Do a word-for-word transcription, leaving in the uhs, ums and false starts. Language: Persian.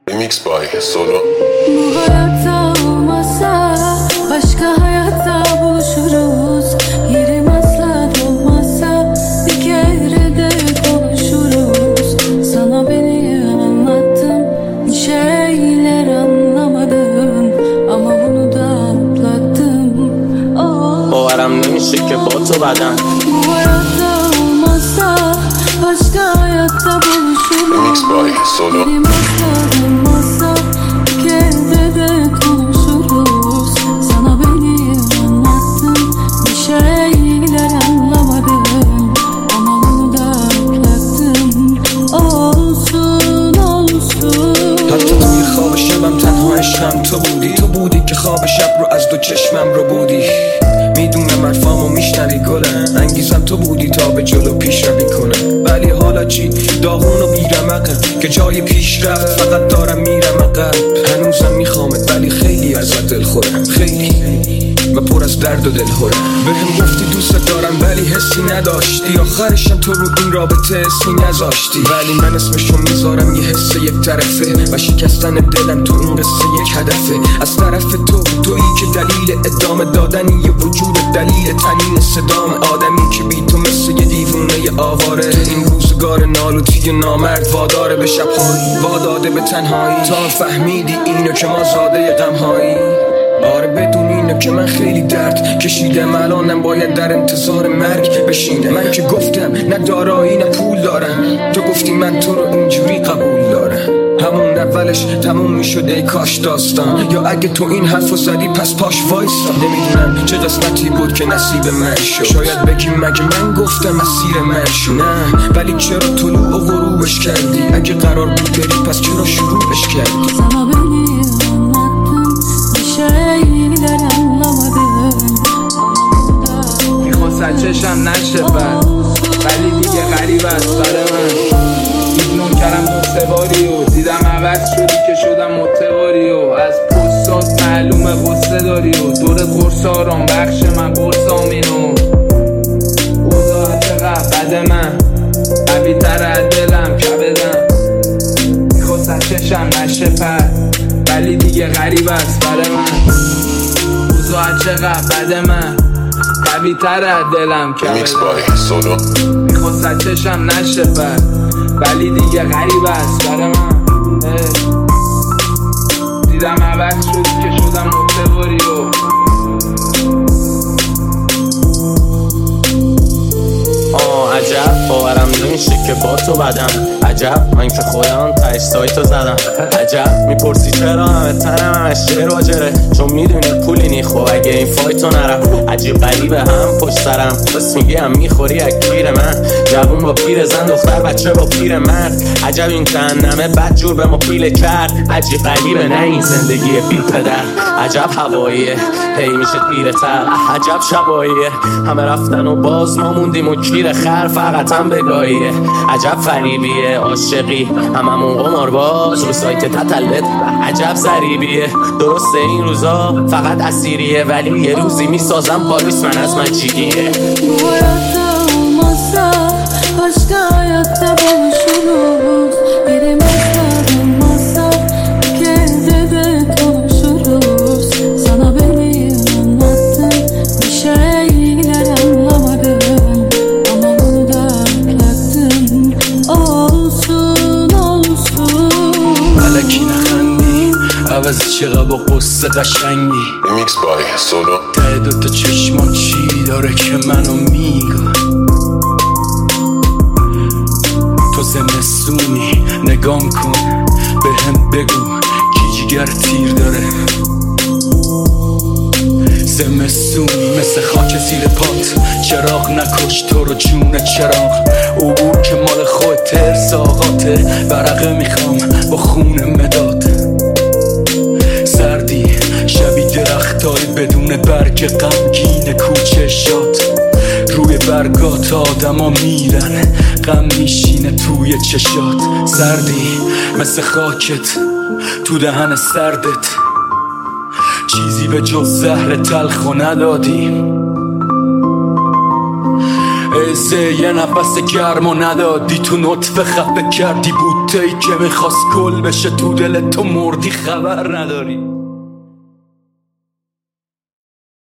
Remix by Solo. Bu hayatta olmazsa başka hayatta buluşuruz. Yerim asla dolmazsa bir kere de konuşuruz. Sana beni anlattım, bir şeyler anlamadın ama bunu da atlattım. Oh. باورم نمیشه که با تو بدم. Bu hayatta olmazsa başka hayatta buluşuruz. Remix by Solo. Yerim asla dolmazsa bir kere de konuşuruz. Sana beni anlattım, bir şeyler anlamadım ama bunu da atlattım. Olsun olsun. حتی توی خواب شبم تنها عشقم تو بودی. تو بودی که خواب شب رو از دو چشمم رو بودی. میدونم حرفامو میشنوی گلم، انگیزم تو بودی تا به جلو پیش روی کنم. ولی حالا چی؟ داغون و بیرمقم که جای پیش رفت فقط دارم میرم عقب. هنوزم میخوامت ولی خیلی ازت دل خورم، خیلی و پر از درد و دل هرم. بهم گفتی دوست دارم ولی حسی نداشتی. آخرشم تو رو این رابطه حسی نذاشتی. ولی من اسمشو میذارم یه حس یک طرفه و شکستن دلم تو این قصه یک هدفه. از طرف تو، تویی که دلیل ادامه دادنی یه وجود، دلیل تنین صدام آدمی که بی تو مثل یه دیوونه آواره. تو این روزگار نالوتی نامرد واداره به شب‌هایی، واداده به تنهایی. تا فهمیدی اینو که ما زاده غم‌هایی. آره بدون اینو که من خیلی درد کشیدم، الانم باید در انتظار مرگ بشینم. من که گفتم نه دارایی نه پول دارم، تو گفتی من تو رو اینجوری قبول دارم. همون اولش تموم میشد ای کاش داستان، یا اگه تو این حرفو زدی پس پاش وایسا. نمیدونم چه قسمتی بود که نصیب من شد، شاید بگی مگه من گفتم مسیر من شد. نه ولی چرا طلوع و غروبش کردی؟ اگه قرار بود بری پس چرا شروعش کردی؟ Sana beni anlattım, bir şeyler anlamadım. میخواست چشم نشه بر ولی دیگه غریب است برای من. ایگنور کردم دو باری و دیدم عوض شدی که شدم متواری و از پستات معلومه قصه داری و دور قرص آرام بخش من قرص آمینو. اوضاع چقدر بد من قوی تر از دلم کبدم. میخواست چشم نشه پر ولی دیگه غریب است برای من. اوضاع چقدر بد من قوی تر از دلم Remix کبدم. by Solo. میخواست چشم نشه پر ولی دیگه غریب است برای من. دیدم عوض شدی که شدم متواری و آه عجب باورم نمیشه که با تو بدم. عجب من که خودم تایش سایتو زدم. عجب میپرسی چرا همه تنم همش شعر و جره، چون میدونی پولی نی. خب اگه این فایتو نرم عجیب غریبه هم پشت سرم. بس میگی هم میخوری از کیر من، جوون با پیر زن، دختر بچه با پیر مرد. عجب این جهنمه بد جور به ما پیله کرد. عجیب غریبه نه این زندگی بی پدر. عجب هواییه هی میشه پیرتر. عجب شباییه همه رفتن و باز ما موندیم و کیر خر فقط هم بگاهیه. عجب فریبیه عاشقی هممون قمار باز رو سایت تتلت. عجب ضریبیه درسته این روزا فقط اسیریه، ولی یه روزی میسازم پالیس من از من چیگیه. Bu hayatta olmazsa başka hayatta buluşuruz. Yerim asla dolmazsa bir kere de konuşuruz. Sana beni anlattım, bir şeyler anlamadım ama bunu da atlattım. Olsun olsun. الکی نخندی عوضی چقدر با قصه قشنگی. Remix by Solo. ته دوتا چشمان چی داره که منو میگه؟ تو زمستونی نگام کن به هم بگو کی جگر تیر داره. زمستونی مثل خاک زیر پات، چراغ نکش تو رو جون چراغ. عبور که مال خود ترس آقاته، ورقه میخوام با خون مداد. سردی شبی درختای بدون برگ غمگین کوچه شاد. روی برگات آدم ها میرن غم میشینه توی چشات. سردی مثل خاکت تو دهن سردت، چیزی به جز زهر تلخ و ندادی. ازه یه نفس گرم و ندادی تو نطفه خفه کردی بوته ای که میخواست گل بشه تو دل تو مردی خبر نداری